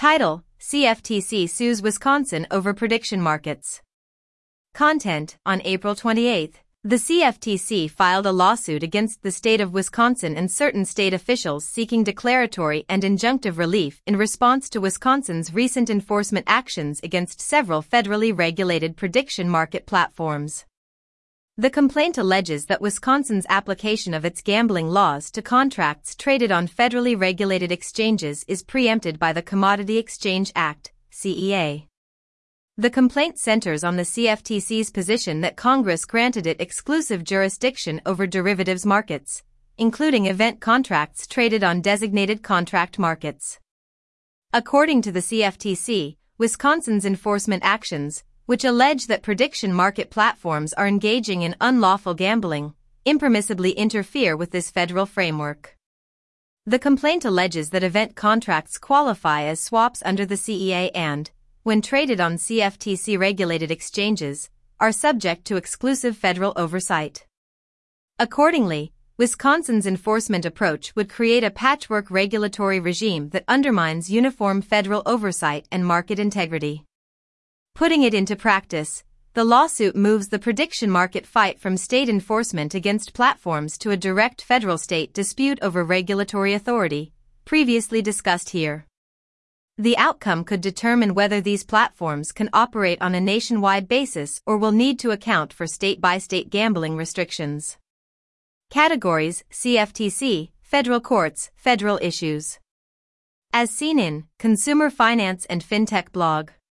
Title: CFTC sues Wisconsin over prediction markets. Content: On April 28, the CFTC filed a lawsuit against the state of Wisconsin and certain state officials seeking declaratory and injunctive relief in response to Wisconsin's recent enforcement actions against several federally regulated prediction market platforms. The complaint alleges that Wisconsin's application of its gambling laws to contracts traded on federally regulated exchanges is preempted by the Commodity Exchange Act, CEA. The complaint centers on the CFTC's position that Congress granted it exclusive jurisdiction over derivatives markets, including event contracts traded on designated contract markets. According to the CFTC, Wisconsin's enforcement actions, which allege that prediction market platforms are engaging in unlawful gambling, impermissibly interfere with this federal framework. The complaint alleges that event contracts qualify as swaps under the CEA and, when traded on CFTC-regulated exchanges, are subject to exclusive federal oversight. Accordingly, Wisconsin's enforcement approach would create a patchwork regulatory regime that undermines uniform federal oversight and market integrity. Putting it into practice, the lawsuit moves the prediction market fight from state enforcement against platforms to a direct federal-state dispute over regulatory authority, previously discussed here. The outcome could determine whether these platforms can operate on a nationwide basis or will need to account for state-by-state gambling restrictions. Categories: CFTC, Federal Courts, Federal Issues. As seen in Consumer Finance and FinTech blog.